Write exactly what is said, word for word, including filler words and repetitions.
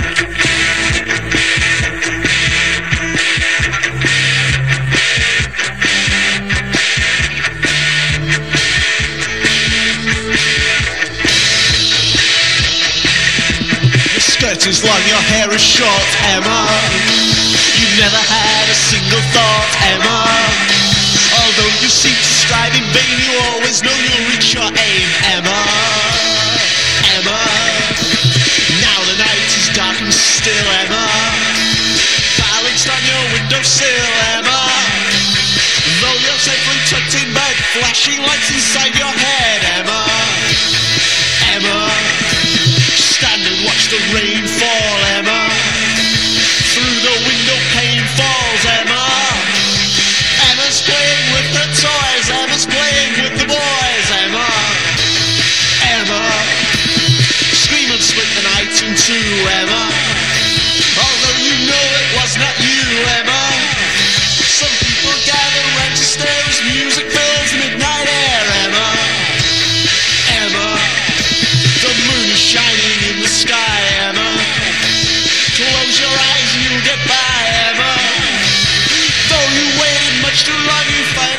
Is long, your hair is short, Emma. You've never had a single thought, Emma. Although you seem to strive in vain, you always know you'll reach your aim, Emma. Emma. Now the night is dark and still, Emma. Balanced on your windowsill, Emma. Though you're safely tucked in bed, flashing lights inside your head, Emma. Emma. Stand and watch the rain fall, Emma. Through the window pane falls, Emma. Emma's playing with her toys, Emma's playing with the boys, Emma. Emma. Scream and split the night in two, Emma. Although you know it was not you, Emma. Some people gather round to stare as music fills the midnight air, Emma. Emma. The moon is shining in the sky, Emma. Close your eyes and you'll get by, Emma. Though you waited much too long, you find